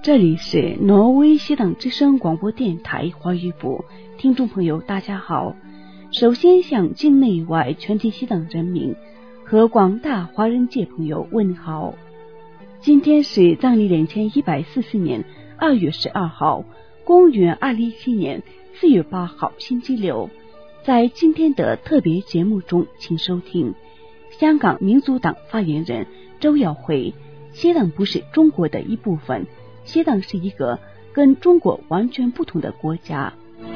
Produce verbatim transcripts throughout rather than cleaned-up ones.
这里是挪威西党之声广播电台华语部，听众朋友大家好。首先向境内外全体西党人民和广大华人界朋友问好。今天是藏历两千一百四十年二月十二号，公元二零一七年四月八号星期六。在今天的特别节目中，请收听香港民族党发言人周耀辉：西党不是中国的一部分，西党是一个跟中国完全不同的国家。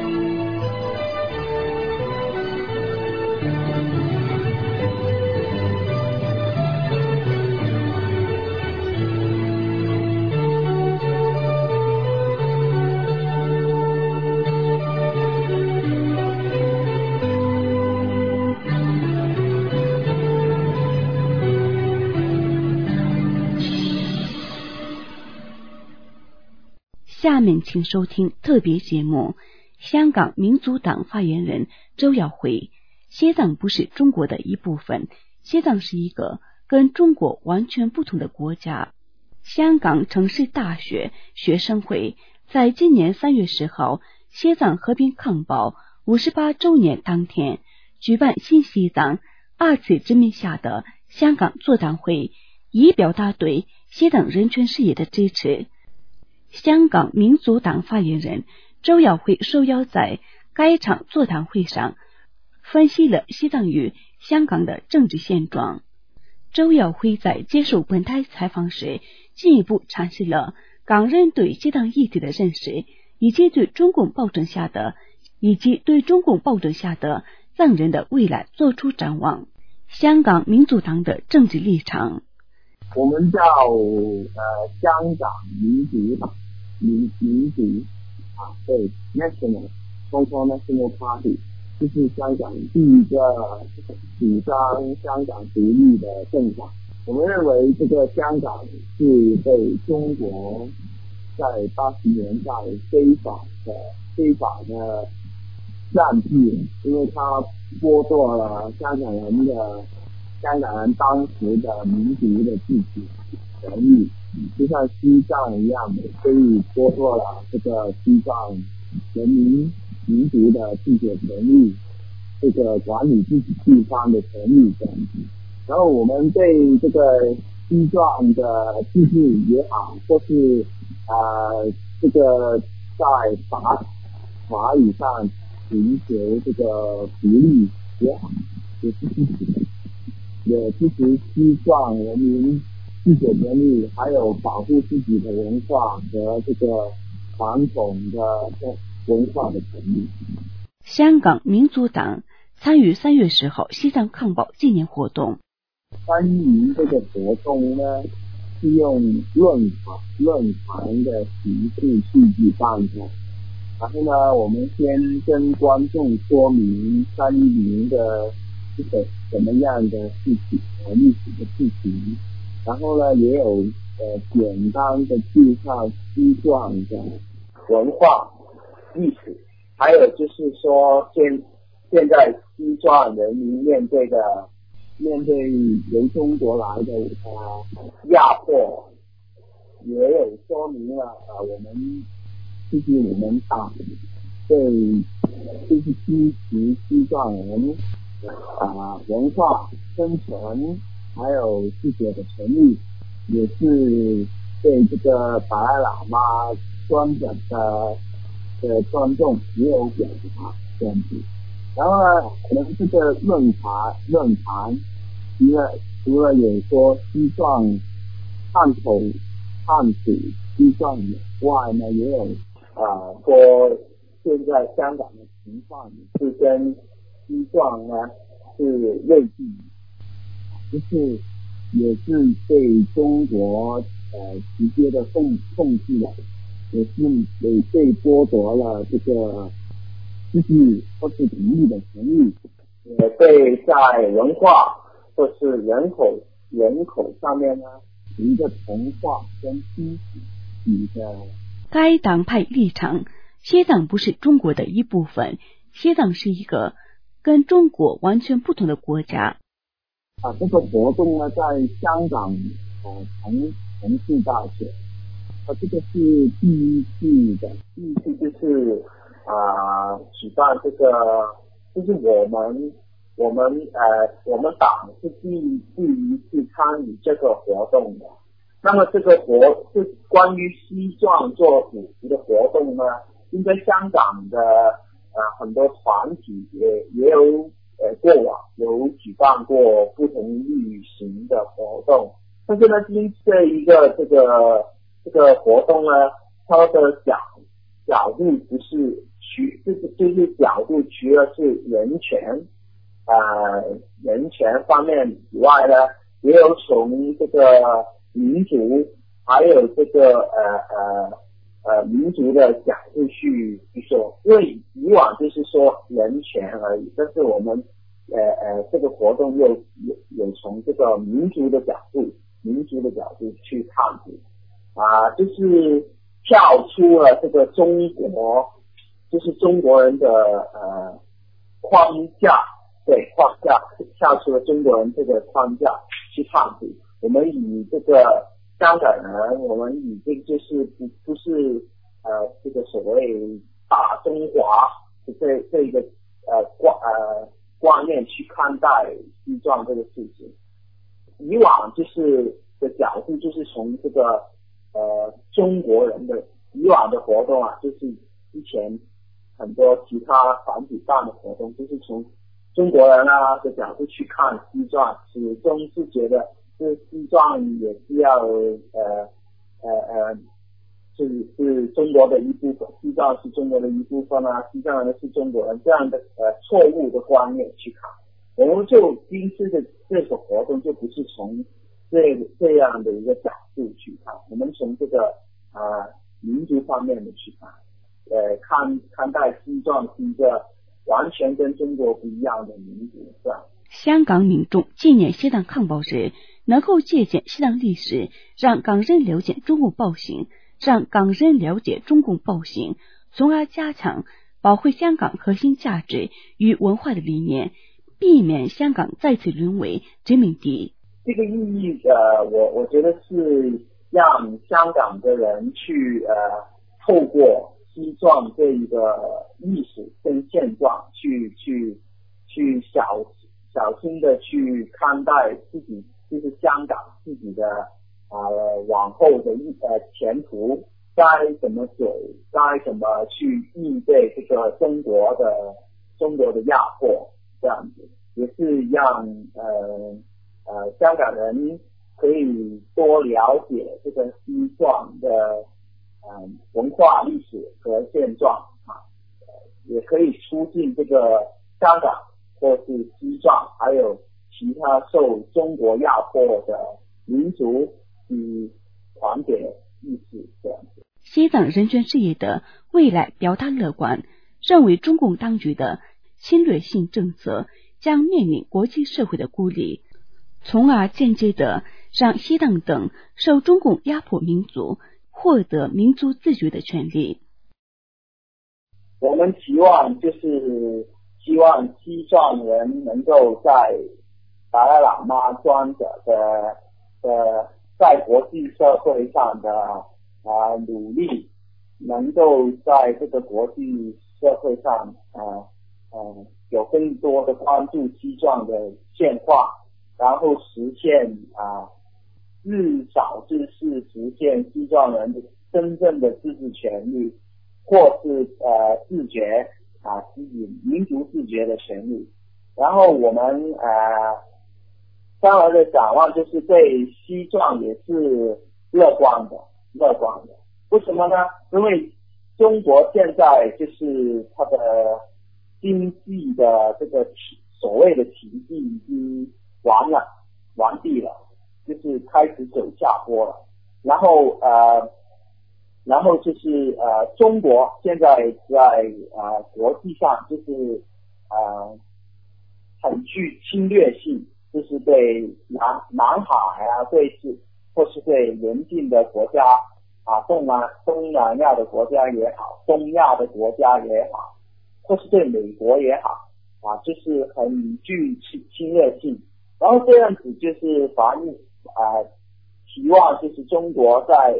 下面请收听特别节目，香港民族党发言人周耀辉：西藏不是中国的一部分，西藏是一个跟中国完全不同的国家。香港城市大学学生会在今年三月十号西藏和平抗暴五十八周年当天举办新西藏二次殖民下的香港座谈会，以表达对西藏人权事业的支持。香港民族党发言人周耀辉受邀在该场座谈会上分析了西藏与香港的政治现状。周耀辉在接受本台采访时进一步阐释了港人对西藏议题的认识，以及对中共暴政下的以及对中共暴政下的藏人的未来做出展望。香港民族党的政治立场， 我们叫呃香港民族党，民民族啊，对 ，National， 中国 National Party， 这是香港第一个主张香港独立的政党。我们认为这个香港是被中国在八十年代非法的非法的占据，因为它剥夺了香港人的香港人当时的民族的自主权利，就像西藏一样的，所以剥夺了这个西藏人民民族的自主权利，这个管理自己地方的权利这样子。然后我们对这个西藏的自治也好，或是呃这个在法法语上寻求这个独立也好，也是支持的，也支持西藏人民自主权利，还有保护自己的文化和这个传统的文化的权利。 香港民族党参与三月十号西藏抗暴纪念活动。 参与这个活动呢，是用论坛论坛的形式去举办的。然后呢，我们先跟观众说明三一零的是个什么样的事情，呃，历史的事情。然后呢，也有呃简单的介绍西藏的文化历史，还有就是说现现在西藏人民面对的面对由中国来的呃压迫，也有说明了呃我们就是我们党对就是支持西藏人啊、呃、文化生存还有自己的权利，也是对这个达赖喇嘛尊者的的尊重也有表达这样子。然后呢，可能这个论坛论坛除了除了有说西藏探讨探讨西藏以外呢，也有呃说现在香港的情况是跟西藏呢是类似，就是也是被中国呃直接的控控制了，也是也被剥夺了这个就是或是独立的权利，也被在文化或是人口人口上面呢一个同化跟支持的。 该党派立场，西藏不是中国的一部分，西藏是一个跟中国完全不同的国家。 啊，这个活动呢，在香港呃城城市大学啊，这个是第一次的，第一次就是啊、呃、举办这个，就是我们我们呃我们党是第第一次参与这个活动的。那么这个活是关于西藏做普及的活动呢，应该香港的呃很多团体也也有呃过往有举办过不同类型的活动，但是呢，今次的一个这个这个活动呢，它的角角度不是除就是就是角度除了是人权呃人权方面以外呢，也有从这个民族还有这个呃呃呃民族的角度去去说，因为以往就是说人权而已，但是我们呃呃这个活动又有有从这个民族的角度民族的角度去探讨啊，就是跳出了这个中国就是中国人的呃框架，对框架跳出了中国人这个框架去探讨。我们以这个香港人，我们以这个就是不不是呃这个所谓大中华这这一个呃观呃观念去看待西藏这个事情。以往就是的角度就是从这个呃中国人的以往的活动啊，就是之前很多其他团体办的活动，就是从中国人啊的角度去看西藏，始终是觉得是西藏也是要呃呃呃是是中国的一部分，西藏是中国的一部分啊，西藏人是中国人这样的呃错误的观念去看。我们就今次的这个活动就不是从这这样的一个角度去看，我们从这个啊、呃、民族方面的去看，呃看看待西藏是一个完全跟中国不一样的民族，这样。 香港民众纪念西藏抗暴日，能够借鉴西藏历史，让港人了解中共暴行，让港人了解中共暴行，从而加强保护香港核心价值与文化的理念，避免香港再次沦为殖民地。 这个意义呃，我我觉得是让香港的人去呃，透过西藏这一个历史跟现状去去去小小心的去看待自己，就是香港自己的呃往后的呃前途该怎么走，该怎么去应对这个中国的中国的压迫，这样子也是让呃呃香港人可以多了解这个西藏的呃文化历史和现状啊，也可以促进这个香港或是西藏还有其他受中国压迫的民族与团结意识这样子。 西藏人权事业的未来表达乐观，认为中共当局的侵略性政策将面临国际社会的孤立，从而间接的让西藏等受中共压迫民族获得民族自决的权利。 我们期望就是希望西藏人能够在达赖喇嘛尊者的的在国际社会上的啊、呃、努力，能够在这个国际社会上啊呃有更多的关注西藏的现况，然后实现啊至少就是实现西藏人的真正的自治权利，或是呃自觉啊自己民族自觉的权利。然后我们呃将来的展望就是对西藏也是乐观的乐观的。为什么呢？因为中国现在就是它的经济的这个所谓的奇迹已经完了完毕了，就是开始走下坡了。然后呃然后就是呃中国现在在呃国际上就是呃很具侵略性，就是对南南海啊，对是或是对邻近的国家啊，东南东南亚的国家也好，东亚的国家也好，或是对美国也好啊，就是很具侵侵略性。然后这样子就是反映啊，期望就是中国在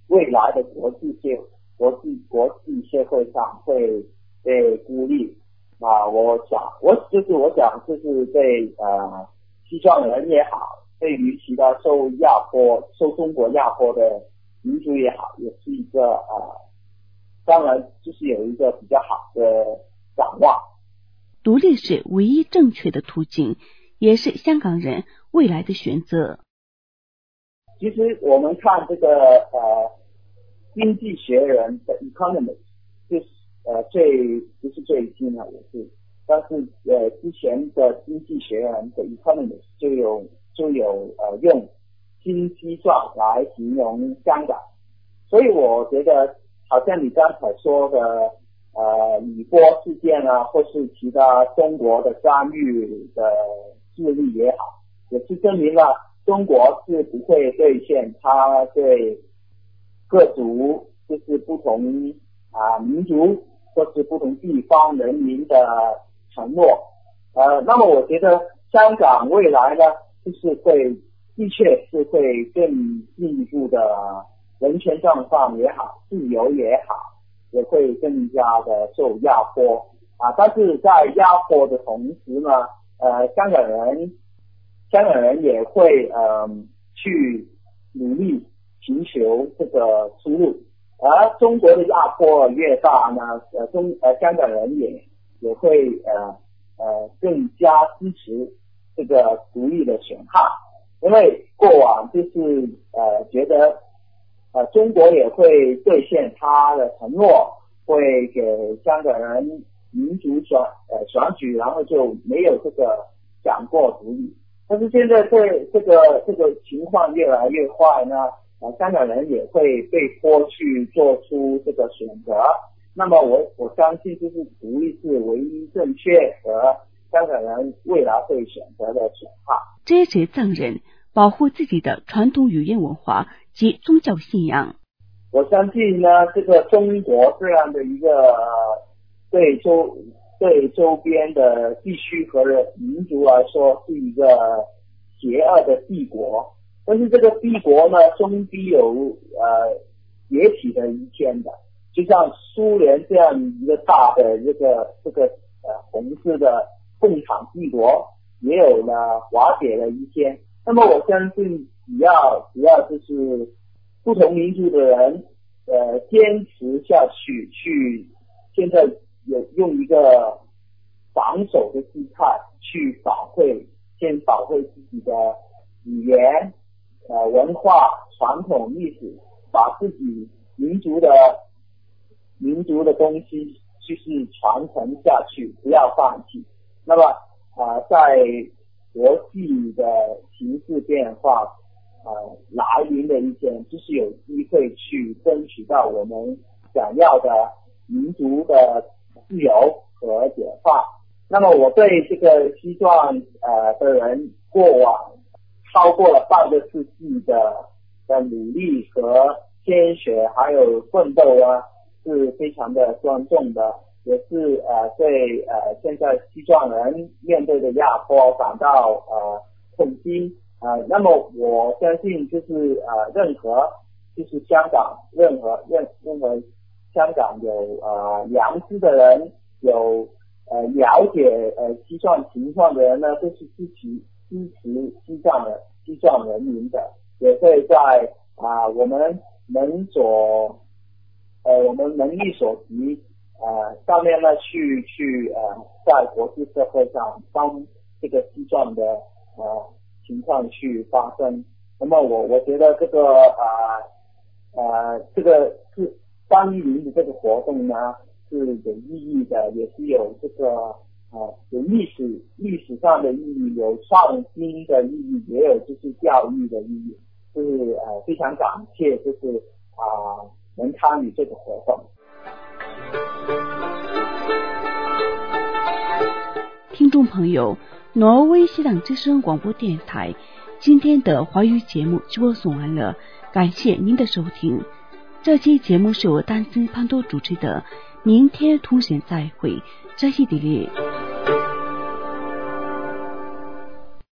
未来的国际社国际国际社会上会被孤立啊。我想，我就是我想，就是对呃西藏人也好，对于其他受压迫、受中国压迫的民族也好，也是一个呃，当然就是有一个比较好的展望。 独立是唯一正确的途径，也是香港人未来的选择。 其实我们看这个呃经济学人的 Economist， 就是呃最不是最近的也是，但是呃之前的经济学人的 Economist 就有就有呃用新西藏来形容香港，所以我觉得好像你刚才说的呃李波事件啊，或是其他中国的干预的势力也好，也是证明了中国是不会兑现他对各族就是不同啊民族或是不同地方人民的承诺。呃，那么我觉得香港未来呢，就是会的确是会更进一步的人权状况也好，自由也好，也会更加的受压迫啊。但是在压迫的同时呢，呃，香港人。香港人也会呃去努力寻求这个出路，而中国的压迫越大呢，呃中呃香港人也也会呃呃更加支持这个独立的选项，因为过往就是呃觉得呃中国也会兑现他的承诺，会给香港人民主选呃选举，然后就没有这个讲过独立。但是现在对这个这个情况越来越坏呢，呃，香港人也会被迫去做出这个选择。那么我我相信，就是独立是唯一正确和香港人未来会选择的选项。 支持藏人保护自己的传统语言文化及宗教信仰。 我相信呢，这个中国这样的一个对周。对周边的地区和民族来说是一个邪恶的帝国，但是这个帝国呢，终必有呃崛起的一天的，就像苏联这样一个大的这个这个呃红色的共产帝国也有了瓦解的一天。那么我相信，只要只要就是不同民族的人呃坚持下去，去现在。有用一个防守的姿态去保卫，先保卫自己的语言、呃文化、传统历史，把自己民族的民族的东西就是传承下去，不要放弃。那么啊、呃，在国际的形势变化呃来临的一天，就是有机会去争取到我们想要的民族的自由和解放。那么我对这个西藏呃的人过往超过了半个世纪的的努力和鲜血还有奋斗啊，是非常的尊重的，也是呃对呃现在西藏人面对的压迫感到呃痛心呃那么我相信就是呃任何就是香港任何任任何香港有呃良知的人，有呃了解呃西藏情况的人呢，都是支持支持西藏的西藏人民的，也会在啊、呃、我们能所呃我们能力所及呃上面呢去去呃在国际社会上帮这个西藏的呃情况去发生。那么我我觉得这个啊 呃, 呃这个是三一零的这个活动呢是有意义的，也是有这个呃有历史历史上的意义，有创新的意义，也有就是教育的意义，就是呃非常感谢就是啊、呃、能参与这个活动。 听众朋友，挪威西藏之声广播电台今天的华语节目就播送完了，感谢您的收听。这期节目是由丹斯潘多主持的，明天同时再会，扎西迪列。